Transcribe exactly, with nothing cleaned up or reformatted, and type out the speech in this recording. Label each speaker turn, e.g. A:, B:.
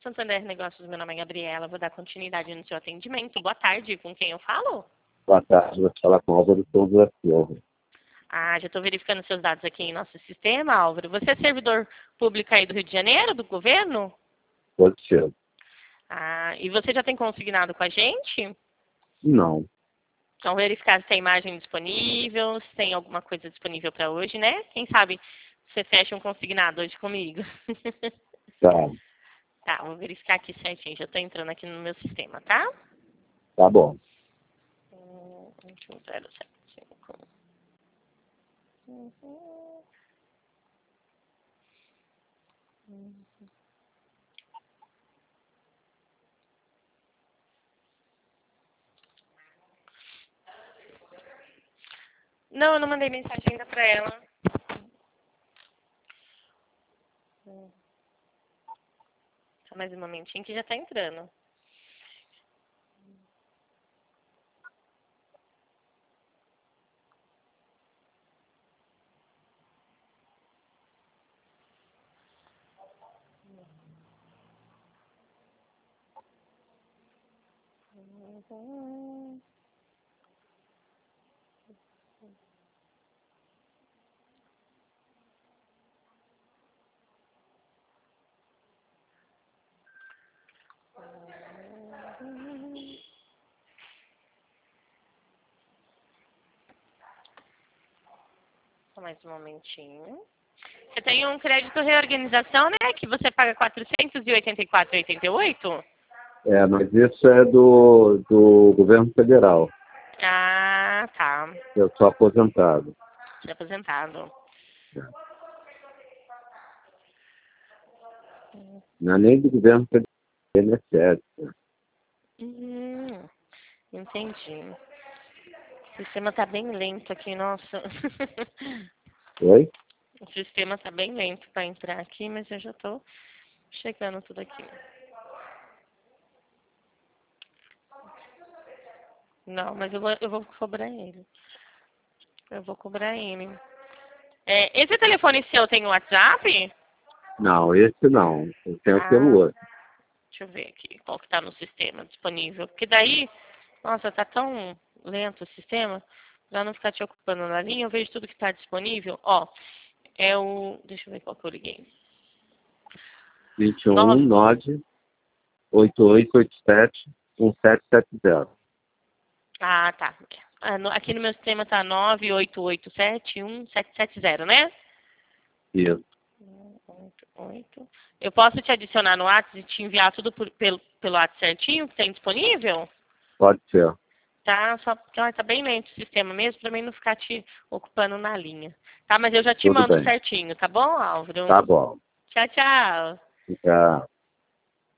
A: Santander Negócios, meu nome é Gabriela, vou dar continuidade no seu atendimento. Boa tarde, com quem eu falo?
B: Boa tarde, vou falar com o Álvaro Souza da Silva.
A: Ah, já estou verificando seus dados aqui em nosso sistema, Álvaro. Você é servidor público aí do Rio de Janeiro, do governo?
B: Pode ser.
A: Ah, e você já tem consignado com a gente?
B: Não.
A: Então, verificar se tem imagem disponível, se tem alguma coisa disponível para hoje, né? Quem sabe você fecha um consignado hoje comigo.
B: Tá.
A: Tá, vou verificar aqui certinho. Já estou entrando aqui no meu sistema, tá?
B: Tá bom.
A: um zero sete cinco. Uhum. Uhum. Não, eu não mandei mensagem ainda para ela. Hum. Só mais um momentinho que já está entrando. Uhum. Só mais um momentinho. Você tem um crédito reorganização, né? Que você paga quatrocentos e oitenta e quatro reais e oitenta e oito centavos.
B: É, mas isso é do, do governo federal.
A: Ah, tá.
B: Eu sou aposentado.
A: Você é aposentado.
B: Não é nem do governo federal, é I N S S.
A: Hum, entendi. O sistema está bem lento aqui, nossa.
B: Oi?
A: O sistema está bem lento para entrar aqui, mas eu já estou chegando tudo aqui. Não, mas eu vou, eu vou cobrar ele. Eu vou cobrar ele. É, esse telefone seu tem WhatsApp?
B: Não, esse não. Eu tenho
A: Ah,
B: pelo outro.
A: deixa eu ver aqui qual que está no sistema disponível. Porque daí, nossa, tá tão lento o sistema, para não ficar te ocupando na linha, eu vejo tudo que está disponível. Ó, é o... Deixa eu ver qual que eu liguei.
B: vinte e um,
A: Nove.
B: nove, oito oito oito sete, um sete sete zero.
A: Ah, tá. Ah, no- aqui no meu sistema tá nove oito oito sete um sete sete zero, né?
B: Isso.
A: oito, oito. Eu posso te adicionar no WhatsApp e te enviar tudo por- pelo, pelo WhatsApp certinho que tem disponível?
B: Pode ser.
A: Tá? Só porque ó, tá bem lento o sistema mesmo, pra mim não ficar te ocupando na linha. Tá? Mas eu já te
B: Tudo
A: mando
B: bem.
A: certinho, tá bom, Álvaro?
B: Tá bom.
A: Tchau, tchau.
B: Tchau.